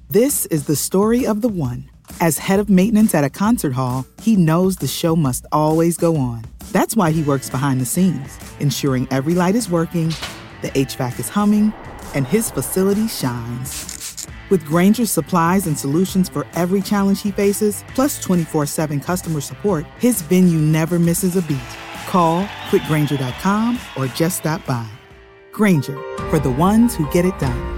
This is the story of the one. As head of maintenance at a concert hall, he knows the show must always go on. That's why he works behind the scenes, ensuring every light is working, the HVAC is humming, and his facility shines. With Grainger's supplies and solutions for every challenge he faces, plus 24/7 customer support, his venue never misses a beat. Call quickgrainger.com or just stop by. Grainger, for the ones who get it done.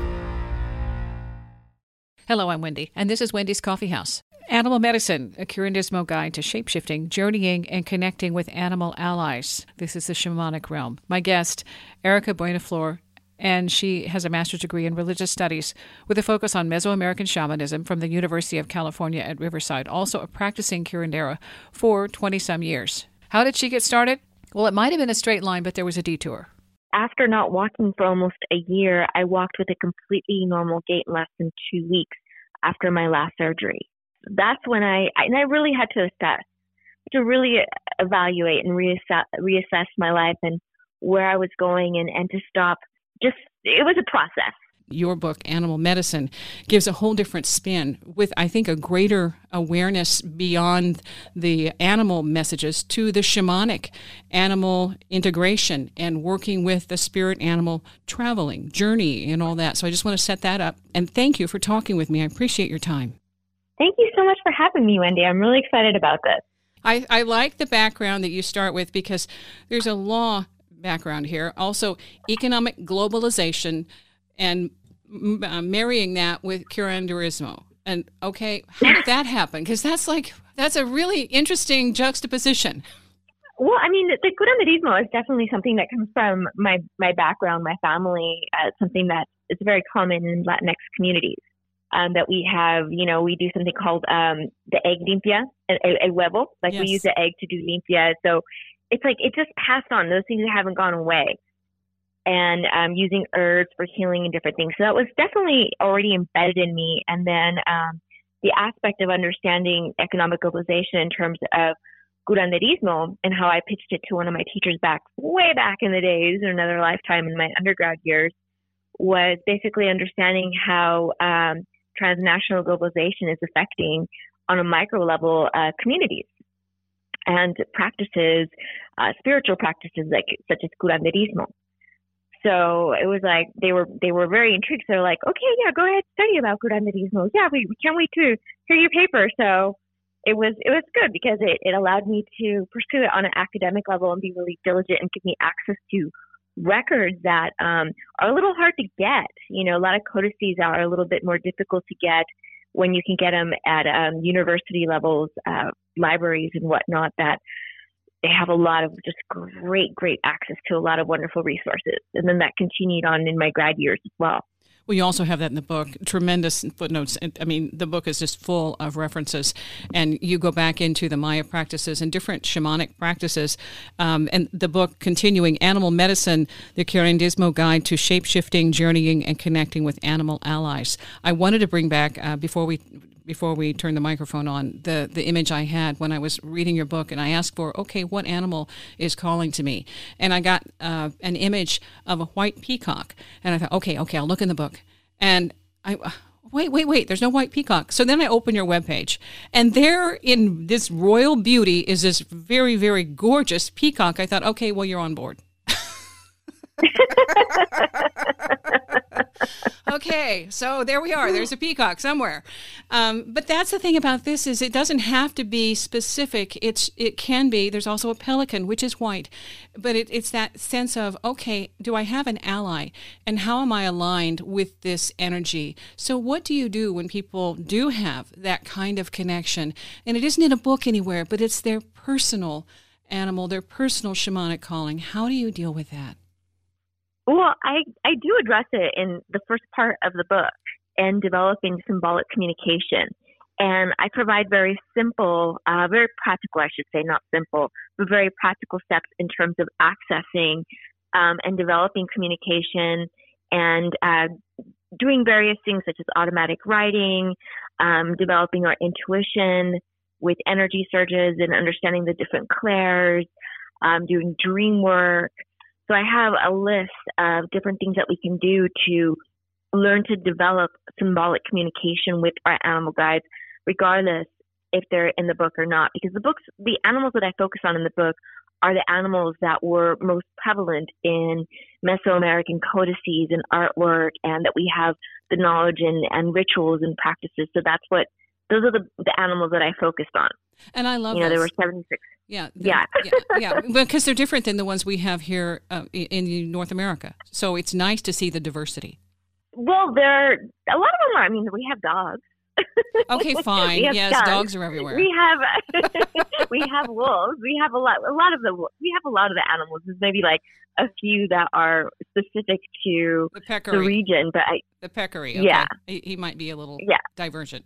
Hello, I'm Wendy, and this is Wendy's Coffee House. Animal Medicine, a Curandismo guide to shapeshifting, journeying, and connecting with animal allies. This is the shamanic realm. My guest, Erica Buenaflor, and she has a master's degree in religious studies with a focus on Mesoamerican shamanism from the University of California at Riverside, also a practicing curandera for 20-some years. How did she get started? Well, it might have been a straight line, but there was a detour. After not walking for almost a year, I walked with a completely normal gait in less than 2 weeks after my last surgery. That's when I really had to assess, to really evaluate and reassess my life and where I was going and to stop. It was a process. Your book, Animal Medicine, gives a whole different spin with, I think, a greater awareness beyond the animal messages to the shamanic animal integration and working with the spirit animal traveling, journey, and all that. So I just want to set that up. And thank you for talking with me. I appreciate your time. Thank you so much for having me, Wendy. I'm really excited about this. I like the background that you start with because there's a law background here. Also, economic globalization and marrying that with curanderismo. And okay, how did that happen? Because that's a really interesting juxtaposition. Well, I mean, the curanderismo is definitely something that comes from my background, my family. Something that is very common in Latinx communities. That we have, we do something called the egg limpia, el huevo. Like, yes. We use the egg to do limpia. So it's like it just passed on. Those things haven't gone away. And using herbs for healing and different things. So that was definitely already embedded in me. And then the aspect of understanding economic globalization in terms of curanderismo and how I pitched it to one of my teachers way back in the days, in another lifetime in my undergrad years, was basically understanding how transnational globalization is affecting on a micro level communities and practices, spiritual practices such as curanderismo. So it was like they were very intrigued. So they're like, okay, yeah, go ahead, study about curanderismo. Yeah, we can't wait to hear your paper. So it was good because it allowed me to pursue it on an academic level and be really diligent and give me access to records that are a little hard to get. A lot of codices are a little bit more difficult to get when you can get them at university levels, libraries and whatnot, that they have a lot of just great access to a lot of wonderful resources. And then that continued on in my grad years as well. Well, you also have that in the book, tremendous footnotes. I mean, the book is just full of references, and you go back into the Maya practices and different shamanic practices. And the book, continuing, Animal Medicine, the Curandismo Guide to Shapeshifting, Journeying, and Connecting with Animal Allies. I wanted to bring back, before we turn the microphone on, the image I had when I was reading your book, and I asked for, okay, what animal is calling to me? And I got an image of a white peacock, and I thought, okay, I'll look in the book. And I wait, there's no white peacock. So then I open your webpage, and there in this royal beauty is this very, very gorgeous peacock. I thought, okay, well, you're on board. Okay, so there we are. There's a peacock somewhere. But that's the thing about this is it doesn't have to be specific. It can be. There's also a pelican, which is white. But it's that sense of, okay, do I have an ally? And how am I aligned with this energy? So what do you do when people do have that kind of connection? And it isn't in a book anywhere, but it's their personal animal, their personal shamanic calling. How do you deal with that? Well, I do address it in the first part of the book and developing symbolic communication. And I provide very simple, very practical, I should say, not simple, but very practical steps in terms of accessing and developing communication and doing various things such as automatic writing, developing our intuition with energy surges and understanding the different clairs, doing dream work. So I have a list of different things that we can do to learn to develop symbolic communication with our animal guides, regardless if they're in the book or not. Because the animals that I focus on in the book are the animals that were most prevalent in Mesoamerican codices and artwork, and that we have the knowledge and rituals and practices. So those are the animals that I focused on. And I love there were 76. Yeah. Yeah. Because they're different than the ones we have here in North America. So it's nice to see the diversity. Well, a lot of them are. I mean, we have dogs. Okay, fine. Yes, dogs are everywhere. We have wolves. We have a lot of the animals. There's maybe like a few that are specific to the region, but the peccary. Okay. Yeah, he might be a little divergent.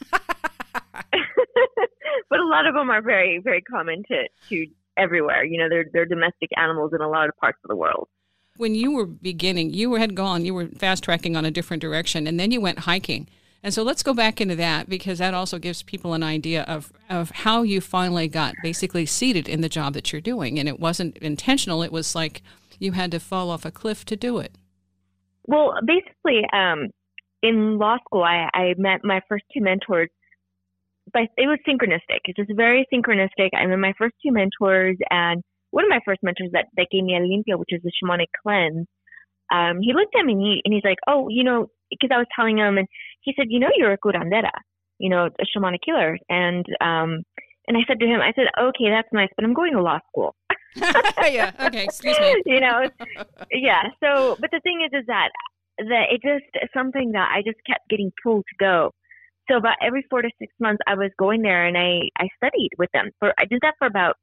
But a lot of them are very, very common to everywhere. They're domestic animals in a lot of parts of the world. When you were beginning, you were fast tracking on a different direction, and then you went hiking. And so let's go back into that, because that also gives people an idea of how you finally got basically seated in the job that you're doing. And it wasn't intentional. It was like you had to fall off a cliff to do it. Well, basically, in law school, I met my first two mentors. But it was synchronistic. It's just very synchronistic. I met my first two mentors, and one of my first mentors that gave me a limpia, which is a shamanic cleanse. He looked at me and he's like, "Oh, because I was telling him, and he said, you're a curandera, a shamanic healer." And I said to him, "Okay, that's nice, but I'm going to law school." Yeah. Okay. Excuse me. Yeah. So, but the thing is that it just something that I just kept getting pulled to go. So about every 4 to 6 months, I was going there and I studied with them. I did that for about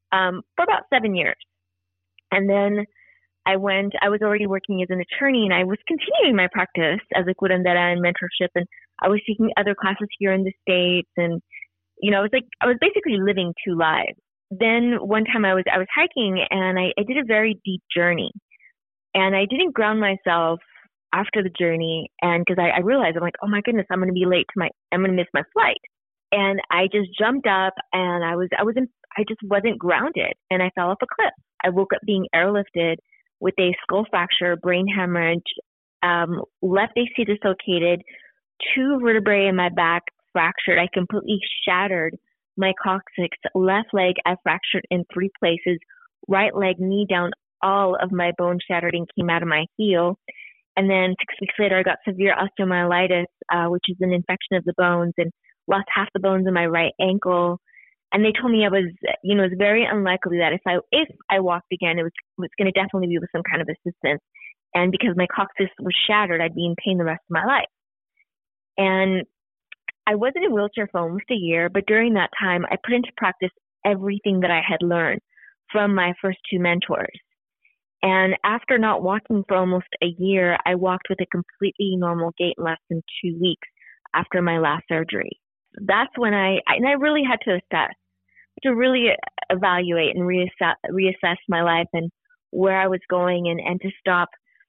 7 years. And then I was already working as an attorney, and I was continuing my practice as a curandera and mentorship. And I was taking other classes here in the States. And, I was basically living two lives. Then one time I was hiking, and I did a very deep journey, and I didn't ground myself after the journey, and because I realized, I'm like, oh my goodness, I'm going to be late I'm going to miss my flight. And I just jumped up, and I just wasn't grounded, and I fell off a cliff. I woke up being airlifted with a skull fracture, brain hemorrhage, left AC dislocated, 2 vertebrae in my back fractured. I completely shattered my coccyx. Left leg, I fractured in 3 places. Right leg, knee down, all of my bone shattered and came out of my heel. And then 6 weeks later, I got severe osteomyelitis, which is an infection of the bones, and lost half the bones in my right ankle. And they told me it was very unlikely that if I walked again, it was going to definitely be with some kind of assistance. And because my coccyx was shattered, I'd be in pain the rest of my life. And I was in a wheelchair for almost a year, but during that time, I put into practice everything that I had learned from my first 2 mentors. And after not walking for almost a year, I walked with a completely normal gait in less than 2 weeks after my last surgery. That's when I really had to really evaluate and reassess my life and where I was going, and to stop,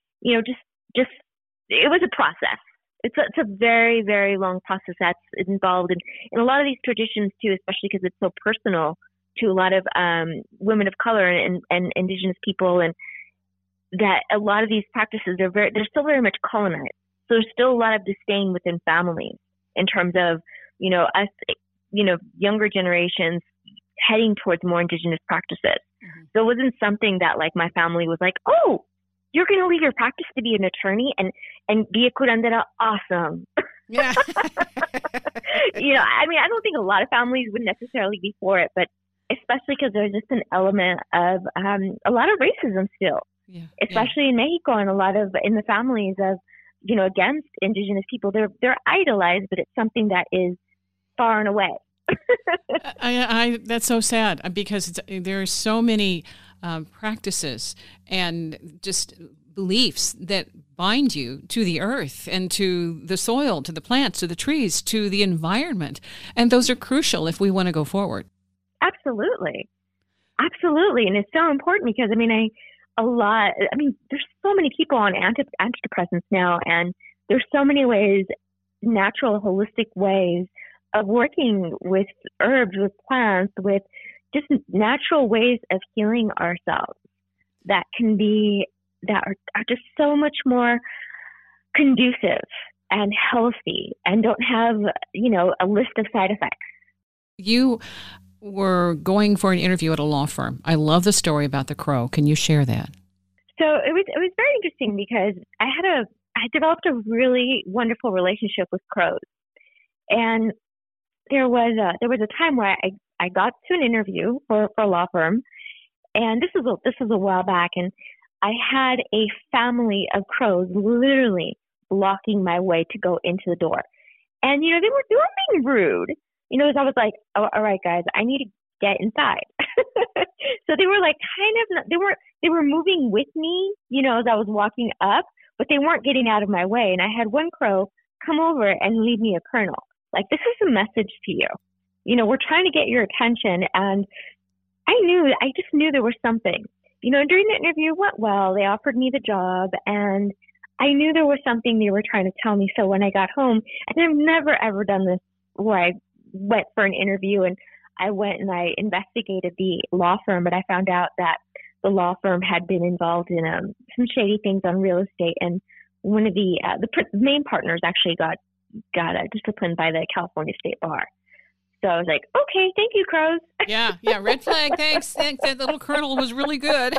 just it was a process. It's a very, very long process that's involved in a lot of these traditions too, especially because it's so personal to a lot of women of color and indigenous people, and that a lot of these practices they're still very much colonized. So there's still a lot of disdain within families in terms of, us, younger generations heading towards more indigenous practices. Mm-hmm. So it wasn't something that like my family was like, "Oh, you're going to leave your practice to be an attorney and be a curandera? Awesome." Yeah. I don't think a lot of families would necessarily be for it, but especially because there's just an element of a lot of racism still. Yeah, especially in Mexico, and a lot of in the families of, against indigenous people, they're idolized, but it's something that is far and away. That's so sad, because there are so many practices and just beliefs that bind you to the earth and to the soil, to the plants, to the trees, to the environment, and those are crucial if we want to go forward. Absolutely, and it's so important because there's so many people on antidepressants now, and there's so many ways, natural, holistic ways of working with herbs, with plants, with just natural ways of healing ourselves that are just so much more conducive and healthy and don't have, a list of side effects. You were going for an interview at a law firm. I love the story about the crow. Can you share that? So it was very interesting because I developed a really wonderful relationship with crows. And there was a time where I got to an interview for a law firm, and this was a while back, and I had a family of crows literally blocking my way to go into the door. And they were being rude. As I was like, oh, all right, guys, I need to get inside. So they were like they were moving with me, as I was walking up, but they weren't getting out of my way. And I had one crow come over and leave me a kernel. Like, this is a message to you. We're trying to get your attention. And I just knew there was something. During the interview, it went well. They offered me the job, and I knew there was something they were trying to tell me. So when I got home, and I've never, ever done this where I went for an interview and I went and I investigated the law firm, but I found out that the law firm had been involved in some shady things on real estate. And one of the main partners actually got disciplined by the California State Bar. So I was like, okay, thank you, crows. Yeah, red flag, thanks. That little kernel was really good.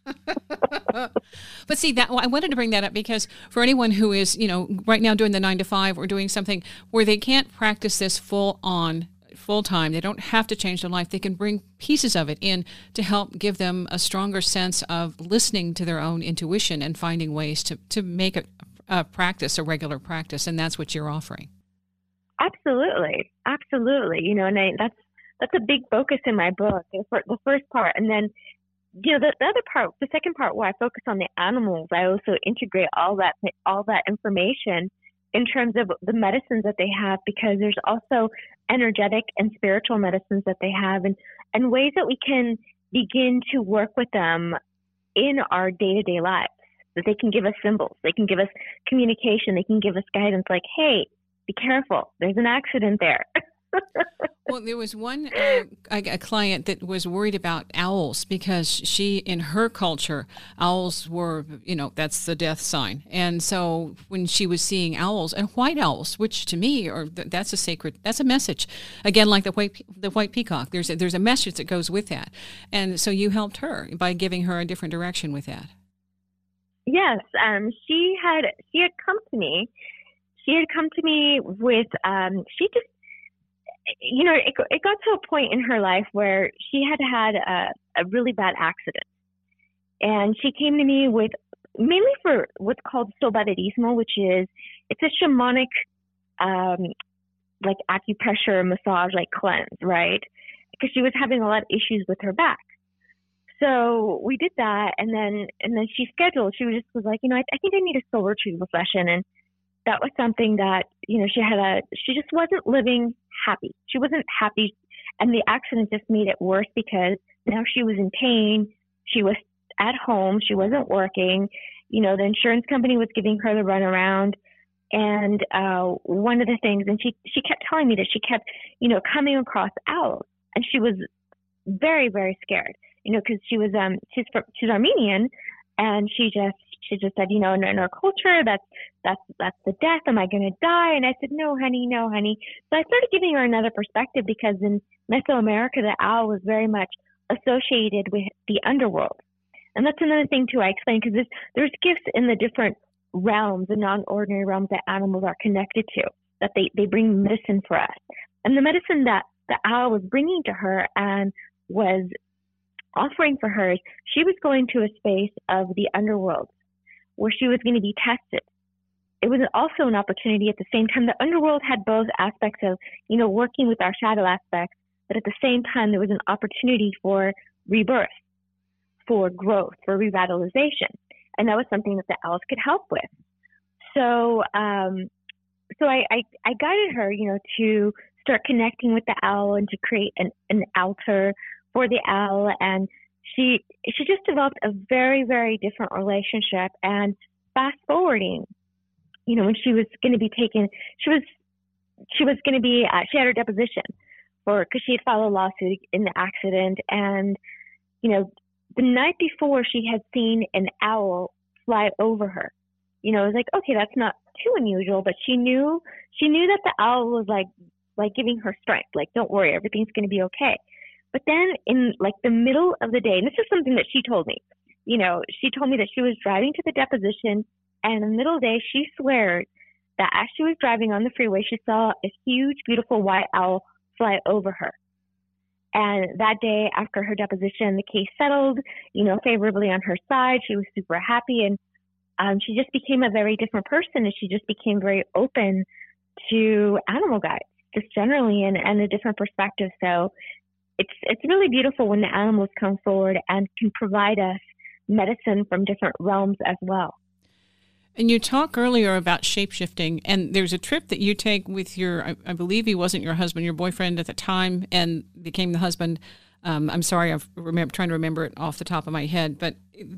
But see, I wanted to bring that up because for anyone who is, right now doing the 9 to 5 or doing something where they can't practice this full time, they don't have to change their life. They can bring pieces of it in to help give them a stronger sense of listening to their own intuition and finding ways to make it a practice, a regular practice. And that's what you're offering. Absolutely. And that's a big focus in my book, the first part. And then, the other part, the second part where I focus on the animals, I also integrate all that information in terms of the medicines that they have, because there's also energetic and spiritual medicines that they have, and ways that we can begin to work with them in our day-to-day lives, that they can give us symbols, they can give us communication, they can give us guidance like, hey, be careful, there's an accident there. Well, there was one a client that was worried about owls because she, in her culture, owls were, that's the death sign. And so when she was seeing owls, and white owls, which to me that's a message. Again, like the white peacock, there's a message that goes with that. And so you helped her by giving her a different direction with that. Yes, she had come to me. She had come to me with it got to a point in her life where she had a really bad accident. And she came to me with mainly for what's called sobaderismo, which is, it's a shamanic, like acupressure massage, like cleanse, right? Because she was having a lot of issues with her back. So we did that. And then she scheduled, she was like, I think I need a soul retrieval session. And that was something that, she just wasn't living happy. She wasn't happy. And the accident just made it worse because now she was in pain. She was at home. She wasn't working. The insurance company was giving her the runaround. And one of the things, and she kept telling me that she kept, coming across owls. And she was very, very scared, because she's Armenian. And she just said, in our culture, that's the death. Am I going to die? And I said, no, honey. So I started giving her another perspective, because in Mesoamerica, the owl was very much associated with the underworld. And that's another thing too I explained, because there's gifts in the different realms, the non-ordinary realms that animals are connected to, that they bring medicine for us. And the medicine that the owl was bringing to her and was offering for her, she was going to a space of the underworld where she was going to be tested. It was also an opportunity at the same time. The underworld had both aspects of, working with our shadow aspects, but at the same time, there was an opportunity for rebirth, for growth, for revitalization. And that was something that the owls could help with. So, I guided her, to start connecting with the owl and to create an altar for the owl. And she just developed a very, very different relationship. And fast forwarding, when she was going to be taken, she had her deposition because she had filed a lawsuit in the accident. And, the night before, she had seen an owl fly over her. It was like, okay, that's not too unusual, but she knew that the owl was like giving her strength, like, don't worry, everything's going to be okay. But then in like the middle of the day, and this is something that she told me, she told me that she was driving to the deposition, and in the middle of the day, she swears that as she was driving on the freeway, she saw a huge, beautiful white owl fly over her. And that day, after her deposition, the case settled, favorably on her side. She was super happy, and she just became a very different person, and she just became very open to animal guides, just generally, and a different perspective. So it's really beautiful when the animals come forward and can provide us medicine from different realms as well. And you talk earlier about shapeshifting, and there's a trip that you take with your, I believe he wasn't your husband, your boyfriend at the time, and became the husband. I'm sorry, trying to remember it off the top of my head, but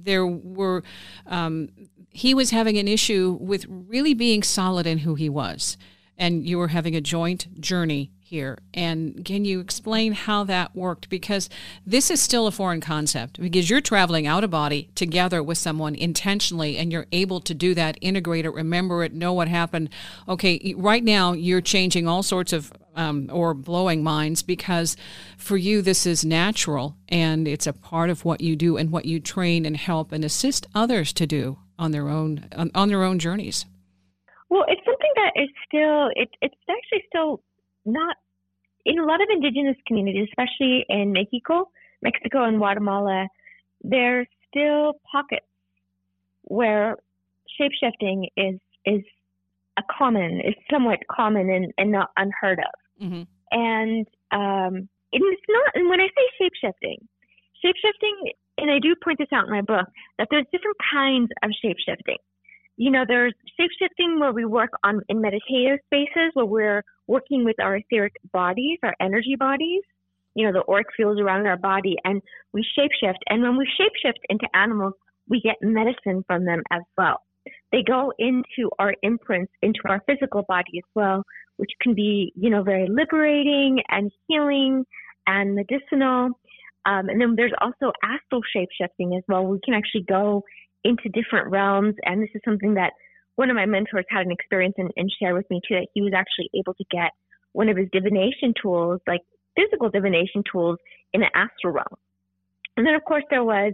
he was having an issue with really being solid in who he was, and you were having a joint journey here. And can you explain how that worked? Because this is still a foreign concept, because you're traveling out of body together with someone intentionally, and you're able to do that, integrate it, remember it, know what happened. Okay, right now you're changing all sorts of or blowing minds, because for you this is natural, and it's a part of what you do and what you train and help and assist others to do on their own journeys. Well, it's something that is still, it's actually still not in a lot of indigenous communities, especially in Mexico and Guatemala. There's still pockets where shapeshifting is somewhat common and not unheard of. Mm-hmm. And it's not. And when I say shapeshifting, and I do point this out in my book, that there's different kinds of shapeshifting. There's shapeshifting where we work in meditative spaces, where we're working with our etheric bodies, our energy bodies, the auric fields around our body, and we shapeshift. And when we shapeshift into animals, we get medicine from them as well. They go into our imprints, into our physical body as well, which can be, very liberating and healing and medicinal. And then there's also astral shapeshifting as well. We can actually go into different realms. And this is something that one of my mentors had an experience and shared with me too, that he was actually able to get one of his divination tools, like physical divination tools, in an astral realm. And then of course there was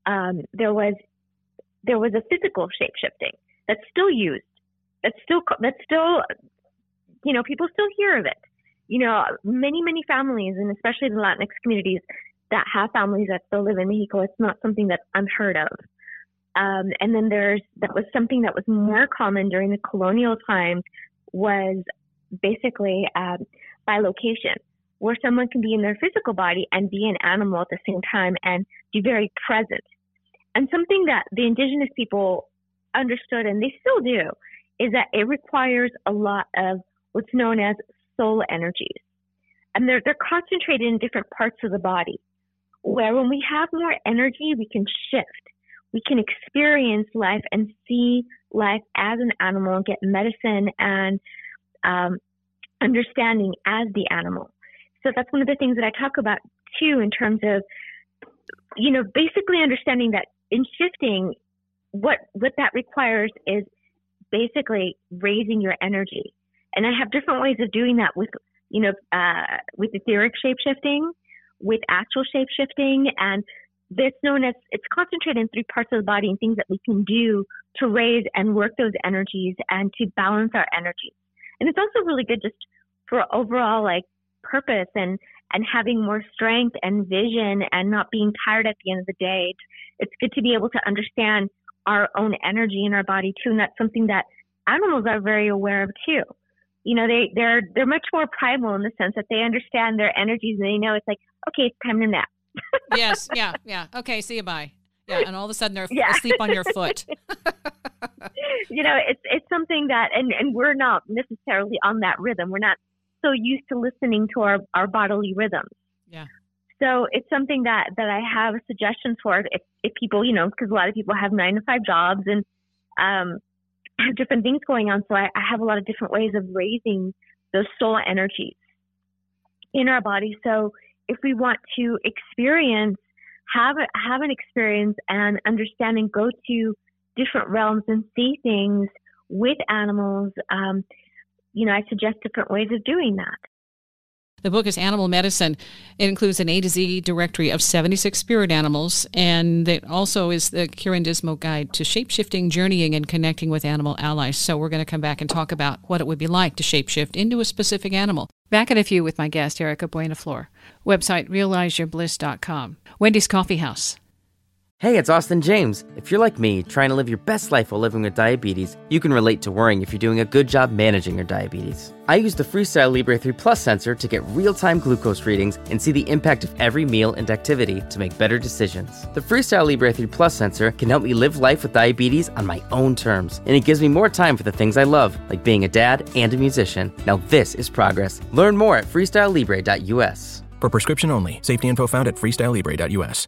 a physical shapeshifting that's still used. That's still, people still hear of it. Many families, and especially the Latinx communities that have families that still live in Mexico, it's not something that's unheard of. And then that was something that was more common during the colonial times, was basically bilocation, where someone can be in their physical body and be an animal at the same time and be very present. And something that the indigenous people understood, and they still do, is that it requires a lot of what's known as soul energies. And they're concentrated in different parts of the body, where when we have more energy, we can shift. We can experience life and see life as an animal and get medicine and understanding as the animal. So that's one of the things that I talk about too, in terms of, basically understanding that in shifting, what that requires is basically raising your energy. And I have different ways of doing that with etheric shapeshifting, with astral shapeshifting, and it's concentrated in 3 parts of the body, and things that we can do to raise and work those energies and to balance our energies. And it's also really good just for overall purpose and having more strength and vision and not being tired at the end of the day. It's good to be able to understand our own energy in our body too. And that's something that animals are very aware of too. They're much more primal in the sense that they understand their energies, and they know it's like, okay, it's time to nap. Yes. Yeah. Okay. See you. Bye. Yeah. And all of a sudden they're asleep on your foot. It's something that, and we're not necessarily on that rhythm. We're not so used to listening to our bodily rhythms. Yeah. So it's something that I have suggestions for if people, because a lot of people have 9-to-5 jobs and have different things going on. So I have a lot of different ways of raising those soul energies in our body. So if we want to have an experience and understand and go to different realms and see things, with animals, I suggest different ways of doing that. The book is Animal Medicine. It includes an A to Z directory of 76 spirit animals, and it also is the Kiran Dismo Guide to Shapeshifting, Journeying, and Connecting with Animal Allies. So we're going to come back and talk about what it would be like to shapeshift into a specific animal. Back in a few with my guest, Erica Buenaflor. Website, realizeyourbliss.com. Wendy's Coffee House. Hey, it's Austin James. If you're like me, trying to live your best life while living with diabetes, you can relate to worrying if you're doing a good job managing your diabetes. I use the Freestyle Libre 3 Plus sensor to get real-time glucose readings and see the impact of every meal and activity to make better decisions. The Freestyle Libre 3 Plus sensor can help me live life with diabetes on my own terms, and it gives me more time for the things I love, like being a dad and a musician. Now this is progress. Learn more at freestylelibre.us. For prescription only. Safety info found at freestylelibre.us.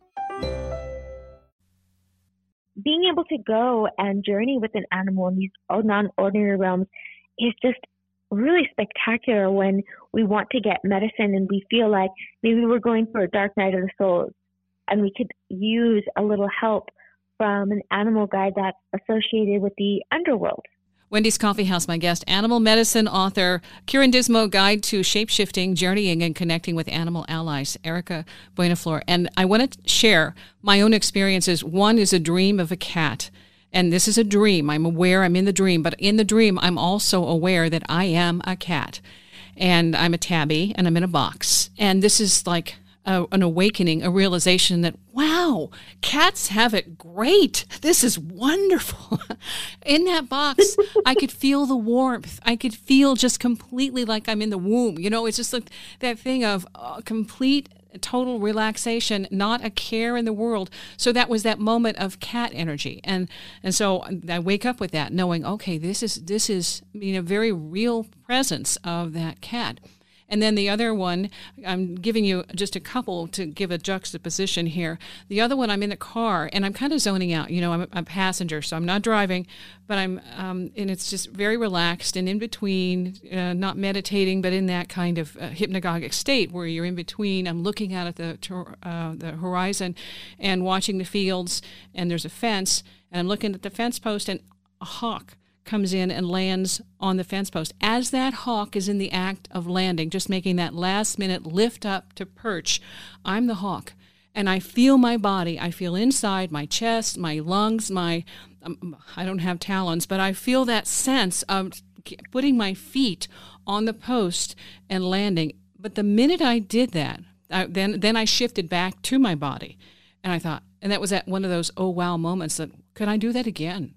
Being able to go and journey with an animal in these non-ordinary realms is just really spectacular when we want to get medicine and we feel like maybe we're going through a dark night of the soul and we could use a little help from an animal guide that's associated with the underworld. Wendy's Coffee House, my guest, animal medicine author, Kiran Dismo, Guide to Shapeshifting, Journeying, and Connecting with Animal Allies, Erica Buenaflor. And I want to share my own experiences. One is a dream of a cat. And this is a dream. I'm aware I'm in the dream. But in the dream, I'm also aware that I am a cat. And I'm a tabby, and I'm in a box. And this is like an awakening, a realization that, wow, cats have it great. This is wonderful. In that box, I could feel the warmth. I could feel just completely like I'm in the womb. It's just like that thing of complete, total relaxation, not a care in the world. So that was that moment of cat energy. And so I wake up with that, knowing, okay, this is a very real presence of that cat. And then the other one, I'm giving you just a couple to give a juxtaposition here. The other one, I'm in the car, and I'm kind of zoning out. I'm a passenger, so I'm not driving, but I'm, and it's just very relaxed and in between, not meditating, but in that kind of hypnagogic state where you're in between. I'm looking out at the horizon and watching the fields, and there's a fence, and I'm looking at the fence post, and a hawk comes in and lands on the fence post. As that hawk is in the act of landing, just making that last minute lift up to perch, I'm the hawk. And I feel my body. I feel inside my chest, my lungs, I don't have talons, but I feel that sense of putting my feet on the post and landing. But the minute I did that, then I shifted back to my body. And I thought, and that was at one of those oh wow moments that, could I do that again?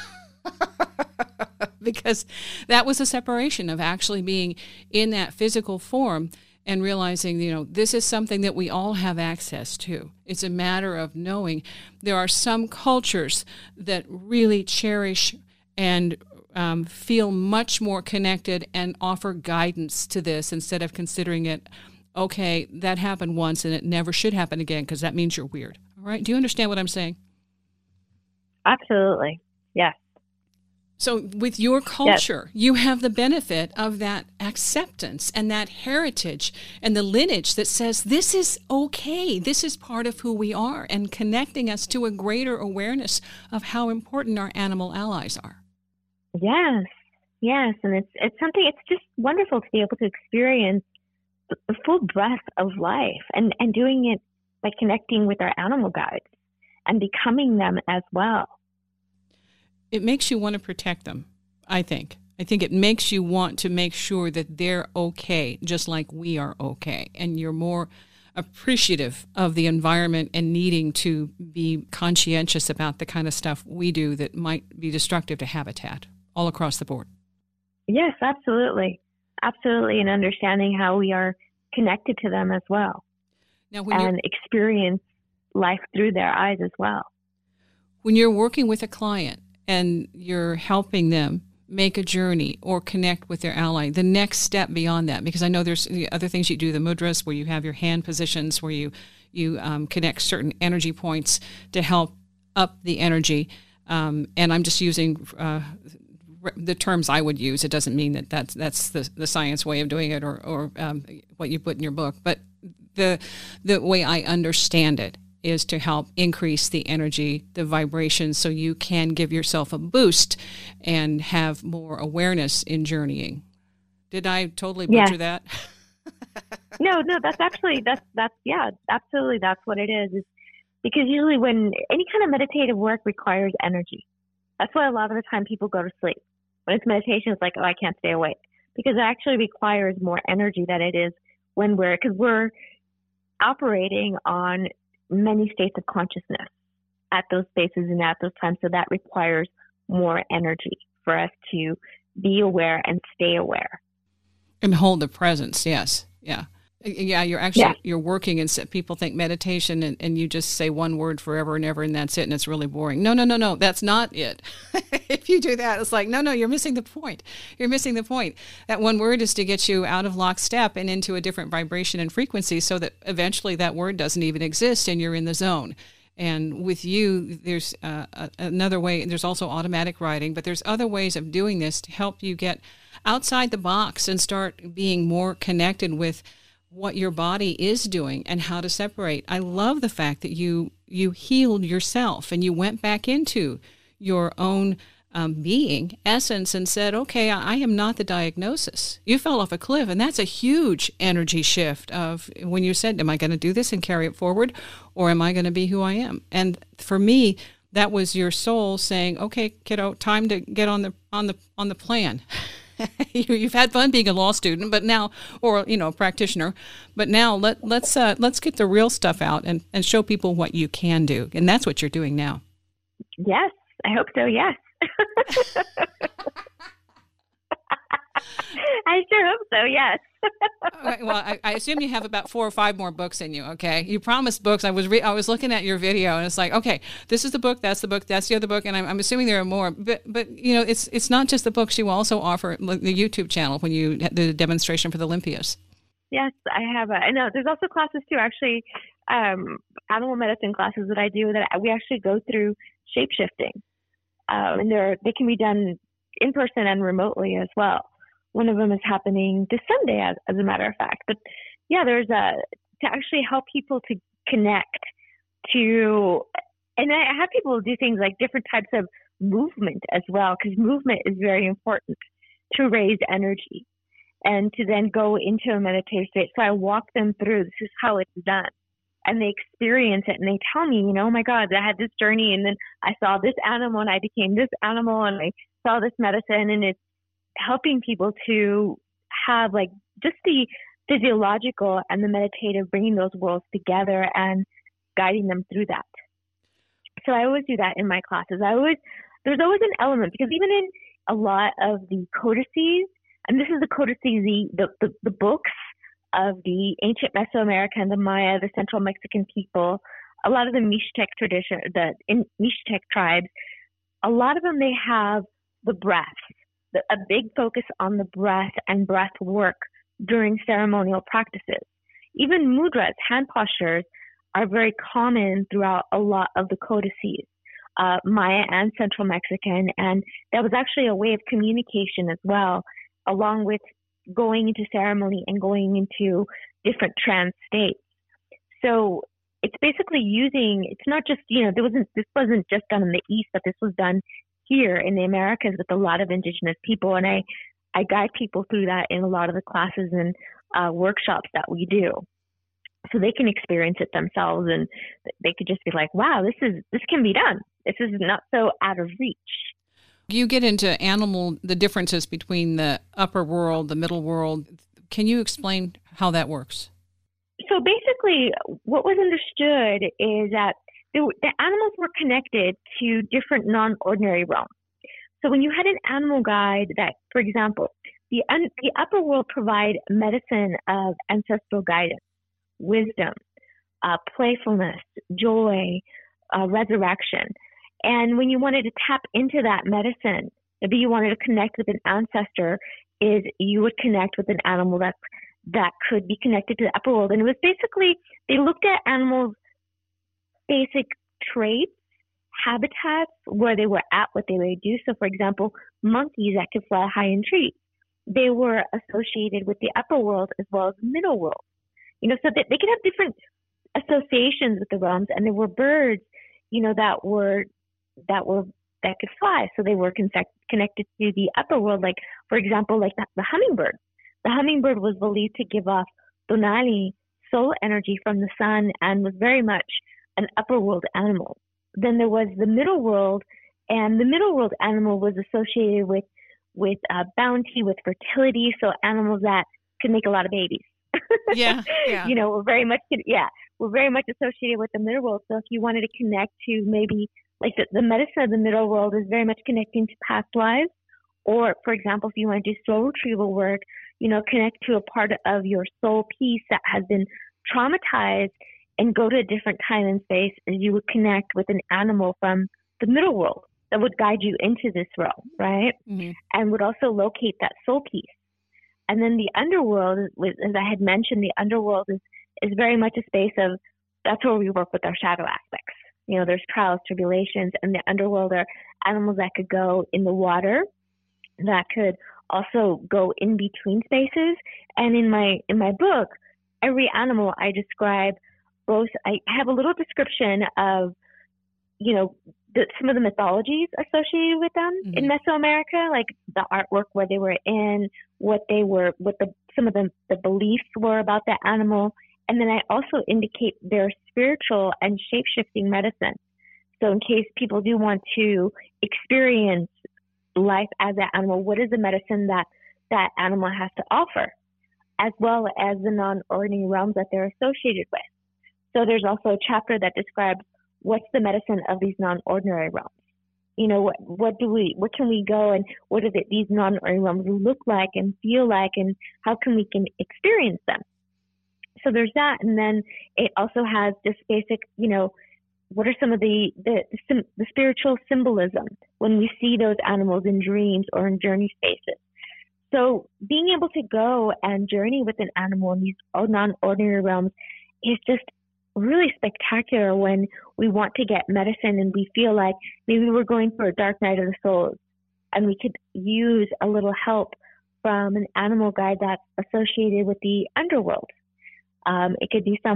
Because that was a separation of actually being in that physical form and realizing, this is something that we all have access to. It's a matter of knowing there are some cultures that really cherish and feel much more connected and offer guidance to this instead of considering it, okay, that happened once and it never should happen again because that means you're weird. All right? Do you understand what I'm saying? Absolutely. Yes. So with your culture, you have the benefit of that acceptance and that heritage and the lineage that says this is okay, this is part of who we are, and connecting us to a greater awareness of how important our animal allies are. Yes, and it's something, it's just wonderful to be able to experience the full breadth of life and doing it by connecting with our animal guides and becoming them as well. It makes you want to protect them, I think. I think it makes you want to make sure that they're okay, just like we are okay. And you're more appreciative of the environment and needing to be conscientious about the kind of stuff we do that might be destructive to habitat all across the board. Yes, absolutely. Absolutely. And understanding how we are connected to them as well. Now, and experience life through their eyes as well. When you're working with a client, and you're helping them make a journey or connect with their ally, the next step beyond that, because I know there's other things you do, the mudras, where you have your hand positions, where you connect certain energy points to help up the energy. And I'm just using the terms I would use. It doesn't mean that that's the science way of doing it or what you put in your book. But the way I understand it is to help increase the energy, the vibration, so you can give yourself a boost and have more awareness in journeying. Did I totally butcher that? No, that's absolutely that's what it is. It's because usually when any kind of meditative work requires energy. That's why a lot of the time people go to sleep. When it's meditation, it's like, oh, I can't stay awake, because it actually requires more energy than it is when because we're operating on many states of consciousness at those spaces and at those times. So that requires more energy for us to be aware and stay aware. And hold the presence, yes. Yeah. Yeah, you're working, and people think meditation and you just say one word forever and ever and that's it, and it's really boring. No, that's not it. If you do that, it's like, no, you're missing the point. You're missing the point. That one word is to get you out of lockstep and into a different vibration and frequency so that eventually that word doesn't even exist and you're in the zone. And with you, there's another way. There's also automatic writing, but there's other ways of doing this to help you get outside the box and start being more connected with what your body is doing and how to separate. I love the fact that you healed yourself and you went back into your own being, essence, and said, okay, I am not the diagnosis. You fell off a cliff, and that's a huge energy shift of when you said, am I going to do this and carry it forward, or am I going to be who I am? And for me, that was your soul saying, okay, kiddo, time to get on the plan. You've had fun being a law student, but now, or practitioner, but now let's get the real stuff out and show people what you can do, and that's what you're doing now. Yes, I hope so. Yes. I sure hope so. Yes. Well, I assume you have about 4 or 5 more books in you. Okay, you promised books. I was looking at your video, and it's like, okay, this is the book, that's the other book, and I'm assuming there are more. But it's not just the books. You also offer the YouTube channel when you the demonstration for the Olympias. Yes, I have. I know there's also classes too. Actually, animal medicine classes that I do that we actually go through shape-shifting, and they can be done in person and remotely as well. One of them is happening this Sunday, as a matter of fact. But yeah, there's to actually help people to connect to, and I have people do things like different types of movement as well, because movement is very important to raise energy and to then go into a meditative state. So I walk them through, this is how it's done. And they experience it and they tell me, oh my God, I had this journey and then I saw this animal and I became this animal and I saw this medicine, and it's helping people to have like just the physiological and the meditative, bringing those worlds together and guiding them through that. So I always do that in my classes. There's always an element, because even in a lot of the codices, and this is the codices, the books of the ancient Mesoamerica and the Maya, the Central Mexican people, a lot of the Mixtec tradition, the Mixtec tribes, a lot of them, they have the breath, a big focus on the breath and breath work during ceremonial practices. Even mudras, hand postures, are very common throughout a lot of the codices, Maya and Central Mexican, and that was actually a way of communication as well, along with going into ceremony and going into different trance states. So it's basically it's not just, this wasn't just done in the East, but this was done here in the Americas with a lot of indigenous people. And I guide people through that in a lot of the classes and workshops that we do, so they can experience it themselves and they could just be like, wow, this can be done. This is not so out of reach. You get into the differences between the upper world, the middle world. Can you explain how that works? So basically, what was understood is that the animals were connected to different non-ordinary realms. So when you had an animal guide that, for example, the upper world provide medicine of ancestral guidance, wisdom, playfulness, joy, resurrection. And when you wanted to tap into that medicine, maybe you wanted to connect with an ancestor, is you would connect with an animal that could be connected to the upper world. And it was basically, they looked at animals' basic traits, habitats, where they were at, what they would do. So, for example, monkeys that could fly high in trees, they were associated with the upper world as well as the middle world. So that they could have different associations with the realms, and there were birds, that could fly. So they were connected to the upper world. Like, for example, like the hummingbird. The hummingbird was believed to give off Donali, soul energy from the sun, and was very much an upper world animal. Then there was the middle world, and the middle world animal was associated with bounty, with fertility. So animals that could make a lot of babies. Yeah. We're very much associated with the middle world. So if you wanted to connect to maybe like the medicine of the middle world is very much connecting to past lives, or for example, if you want to do soul retrieval work, connect to a part of your soul piece that has been traumatized and go to a different time and space, and you would connect with an animal from the middle world that would guide you into this realm, right? Mm-hmm. And would also locate that soul piece. And then the underworld, as I had mentioned, the underworld is very much a space of, that's where we work with our shadow aspects. There's trials, tribulations, and the underworld are animals that could go in the water, that could also go in between spaces. And in my book, every animal I describe both, I have a little description of, some of the mythologies associated with them mm-hmm. in Mesoamerica, like the artwork where they were in, some of the beliefs were about the animal. And then I also indicate their spiritual and shape-shifting medicine. So in case people do want to experience life as an animal, what is the medicine that animal has to offer, as well as the non-ordinary realms that they're associated with. So there's also a chapter that describes what's the medicine of these non-ordinary realms. What can we go, and what do these non-ordinary realms look like and feel like, and how can we experience them? So there's that. And then it also has just basic, what are some of the spiritual symbolism when we see those animals in dreams or in journey spaces. So being able to go and journey with an animal in these non-ordinary realms is just really spectacular when we want to get medicine and we feel like maybe we're going for a dark night of the soul and we could use a little help from an animal guide that's associated with the underworld. It could be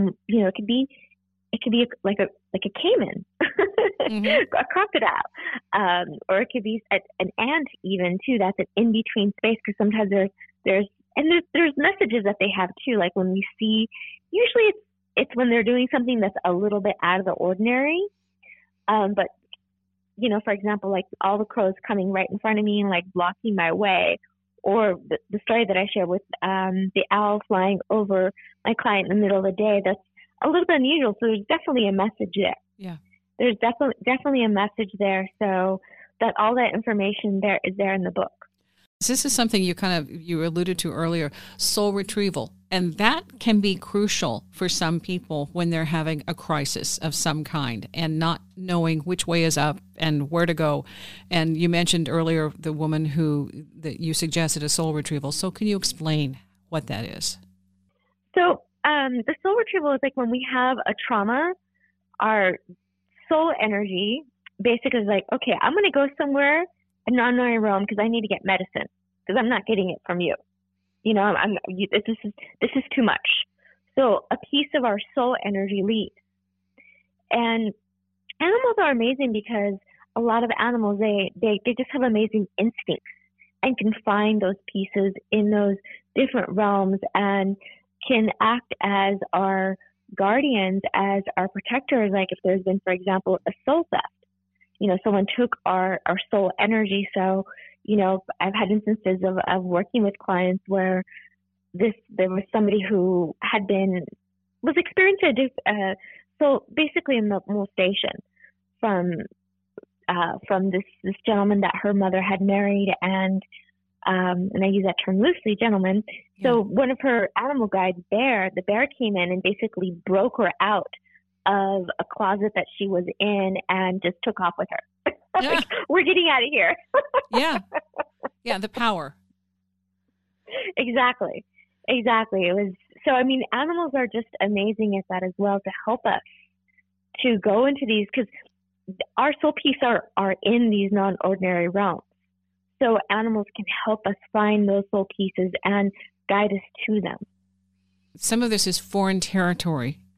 it could be like a caiman, mm-hmm. a crocodile, or it could be an ant even too. That's an in between space, because sometimes there's messages that they have too. Like when we see, usually it's when they're doing something that's a little bit out of the ordinary. But for example, like all the crows coming right in front of me and like blocking my way. Or the story that I share with the owl flying over my client in the middle of the day, that's a little bit unusual. So there's definitely a message there. Yeah. There's definitely a message there. So that all that information there is there in the book. This is something you alluded to earlier, soul retrieval. And that can be crucial for some people when they're having a crisis of some kind and not knowing which way is up and where to go. And you mentioned earlier the woman that you suggested a soul retrieval. So can you explain what that is? So the soul retrieval is like when we have a trauma, our soul energy basically is like, okay, I'm going to go somewhere, a non-knowing realm, because I need to get medicine, because I'm not getting it from you. This is too much. So a piece of our soul energy leaves. And animals are amazing because a lot of animals, they just have amazing instincts and can find those pieces in those different realms and can act as our guardians, as our protectors. Like if there's been, for example, a soul theft, someone took our soul energy. So, I've had instances of working with clients where there was somebody who was experiencing so basically a molestation from this gentleman that her mother had married, and I use that term loosely, gentleman. Yeah. So one of her animal guides, the bear came in and basically broke her out of a closet that she was in and just took off with her. Yeah. Like, we're getting out of here. Yeah, the power. Exactly. It was, so I mean, animals are just amazing at that as well, to help us to go into these, because our soul pieces are in these non-ordinary realms. So animals can help us find those soul pieces and guide us to them. Some of this is foreign territory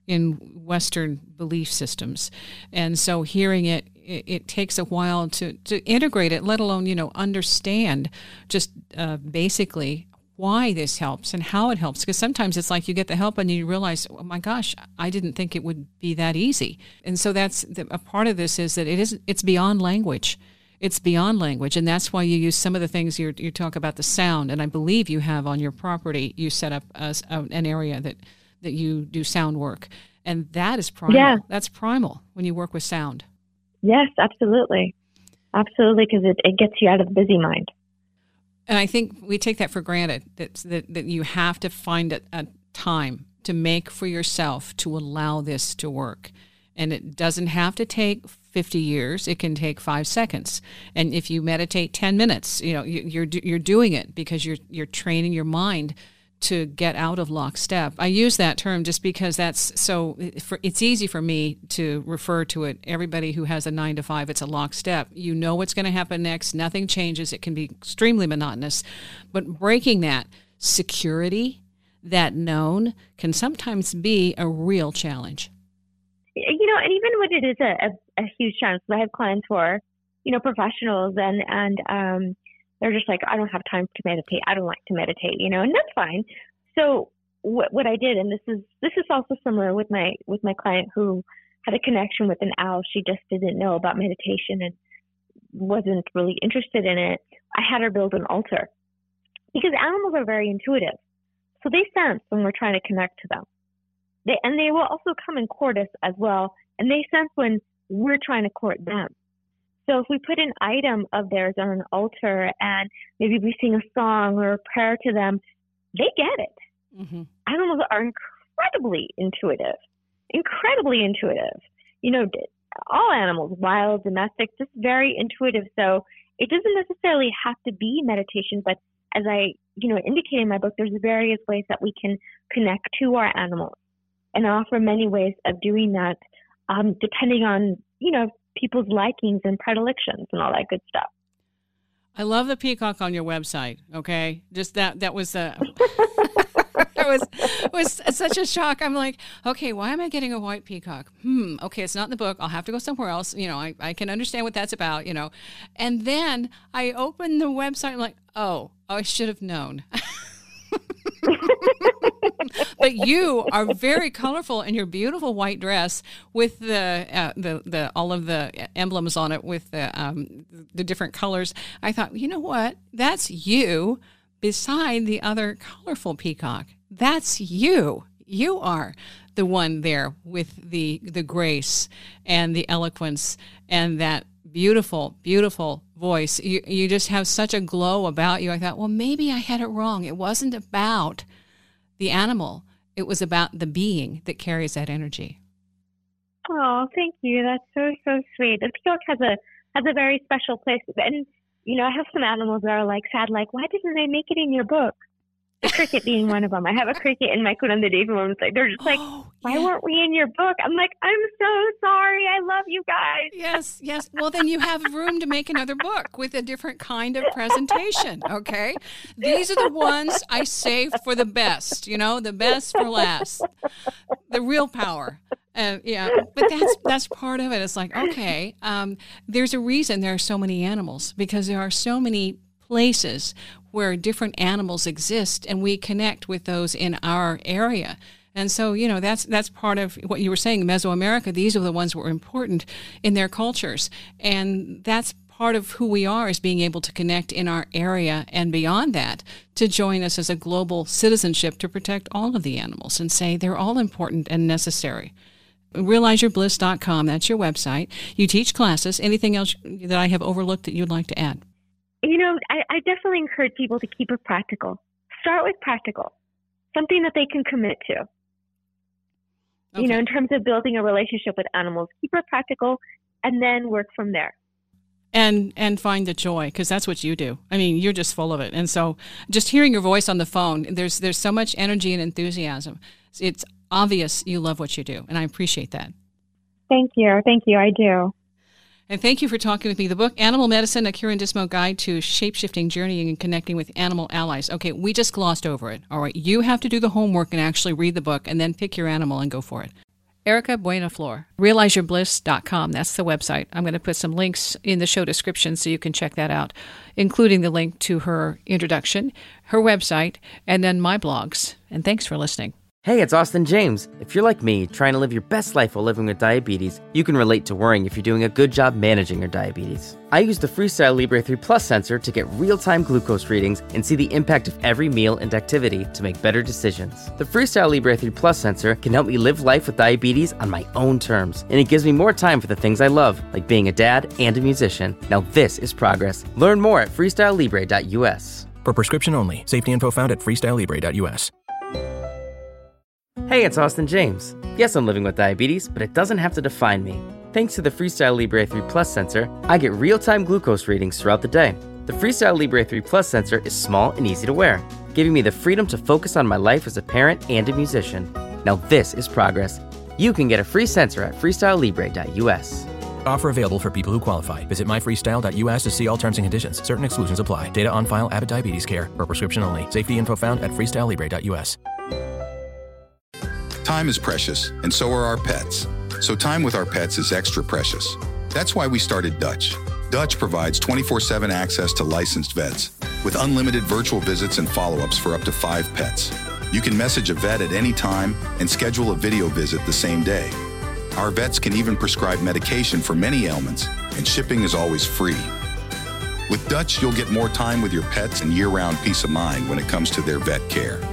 in Western belief systems. And so hearing it takes a while to integrate it, let alone, understand just basically why this helps and how it helps. Because sometimes it's like you get the help and you realize, oh my gosh, I didn't think it would be that easy. And so that's a part of this is that it's beyond language. It's beyond language, and that's why you use some of the things you talk about the sound. And I believe you have on your property, you set up an area that you do sound work, and that is primal. Yeah. That's primal when you work with sound. Yes, absolutely, because it gets you out of the busy mind. And I think we take that for granted that you have to find a time to make for yourself to allow this to work, and it doesn't have to take 50 years. It can take 5 seconds. And if you meditate 10 minutes, you're doing it because you're training your mind to get out of lockstep. I use that term just because it's easy for me to refer to it. Everybody who has a 9 to 5, it's a lockstep. You know what's going to happen next. Nothing changes. It can be extremely monotonous. But breaking that security, that known, can sometimes be a real challenge. And even when it is a huge challenge, I have clients who are, professionals and they're just like, I don't have time to meditate. I don't like to meditate, and that's fine. So what I did, and this is also similar with my client who had a connection with an owl. She just didn't know about meditation and wasn't really interested in it. I had her build an altar because animals are very intuitive. So they sense when we're trying to connect to them. They will also come and court us as well, and they sense when we're trying to court them. So if we put an item of theirs on an altar and maybe we sing a song or a prayer to them, they get it. Mm-hmm. Animals are incredibly intuitive. All animals, wild, domestic, just very intuitive. So it doesn't necessarily have to be meditation, but as I, indicate in my book, there's various ways that we can connect to our animals. And I offer many ways of doing that, depending on, people's likings and predilections and all that good stuff. I love the peacock on your website. Okay, just that was it was such a shock. I'm like, okay, why am I getting a white peacock? Okay, it's not in the book. I'll have to go somewhere else. I can understand what that's about. And then I opened the website. I'm like, oh, I should have known. But you are very colorful in your beautiful white dress with the all of the emblems on it with the different colors. I thought, you know what? That's you beside the other colorful peacock. That's you. You are the one there with the grace and the eloquence and that beautiful, beautiful voice. You just have such a glow about you. I thought, well, maybe I had it wrong. It wasn't about the animal. It was about the being that carries that energy. Oh, thank you. That's so, so sweet. The peacock has a very special place. And, I have some animals that are sad, why didn't I make it in your book? The cricket being one of them. I have a cricket in my Kuranda Devi moments. They're just why weren't we in your book? I'm like, I'm so sorry. I love you guys. Yes. Well, then you have room to make another book with a different kind of presentation, okay? These are the ones I save for the best, the best for last. The real power. But that's part of it. It's like, okay, there's a reason there are so many animals because there are so many places where different animals exist and we connect with those in our area. And so, that's part of what you were saying, Mesoamerica, these are the ones that were important in their cultures. And that's part of who we are, is being able to connect in our area and beyond that to join us as a global citizenship to protect all of the animals and say they're all important and necessary. RealizeYourBliss.com, that's your website. You teach classes. Anything else that I have overlooked that you'd like to add? I definitely encourage people to keep it practical. Start with practical, something that they can commit to. Okay. In terms of building a relationship with animals, keep it practical and then work from there. And find the joy, because that's what you do. I mean, you're just full of it. And so just hearing your voice on the phone, there's so much energy and enthusiasm. It's obvious you love what you do, and I appreciate that. Thank you, I do. And thank you for talking with me. The book, Animal Medicine, A Kiran Dismo Guide to Shape-Shifting Journeying and Connecting with Animal Allies. Okay, we just glossed over it. All right, you have to do the homework and actually read the book and then pick your animal and go for it. Erica Buenaflor, realizeyourbliss.com. That's the website. I'm going to put some links in the show description so you can check that out, including the link to her introduction, her website, and then my blogs. And thanks for listening. Hey, it's Austin James. If you're like me, trying to live your best life while living with diabetes, you can relate to worrying if you're doing a good job managing your diabetes. I use the Freestyle Libre 3 Plus sensor to get real-time glucose readings and see the impact of every meal and activity to make better decisions. The Freestyle Libre 3 Plus sensor can help me live life with diabetes on my own terms, and it gives me more time for the things I love, like being a dad and a musician. Now this is progress. Learn more at freestylelibre.us. For prescription only. Safety info found at freestylelibre.us. Hey, it's Austin James. Yes, I'm living with diabetes, but it doesn't have to define me. Thanks to the Freestyle Libre 3 Plus sensor, I get real-time glucose readings throughout the day. The Freestyle Libre 3 Plus sensor is small and easy to wear, giving me the freedom to focus on my life as a parent and a musician. Now this is progress. You can get a free sensor at freestylelibre.us. Offer available for people who qualify. Visit myfreestyle.us to see all terms and conditions. Certain exclusions apply. Data on file, Abbott Diabetes Care. For prescription only. Safety info found at freestylelibre.us. Time is precious, and so are our pets. So time with our pets is extra precious. That's why we started Dutch. Dutch provides 24/7 access to licensed vets, with unlimited virtual visits and follow-ups for up to 5 pets. You can message a vet at any time and schedule a video visit the same day. Our vets can even prescribe medication for many ailments, and shipping is always free. With Dutch, you'll get more time with your pets and year-round peace of mind when it comes to their vet care.